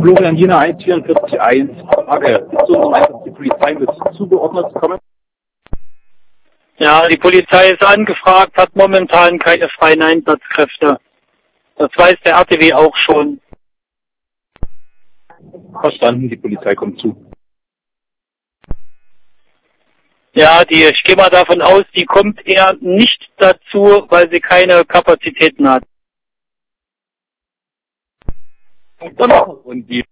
Florian Jena 144.1. Frage, ist so meistens die Polizei mit zugeordnet kommen? Ja, die Polizei ist angefragt, hat momentan keine freien Einsatzkräfte. Das weiß der RTW auch schon. Verstanden, die Polizei kommt zu. Ja, ich gehe mal davon aus, die kommt eher nicht dazu, weil sie keine Kapazitäten hat. Und die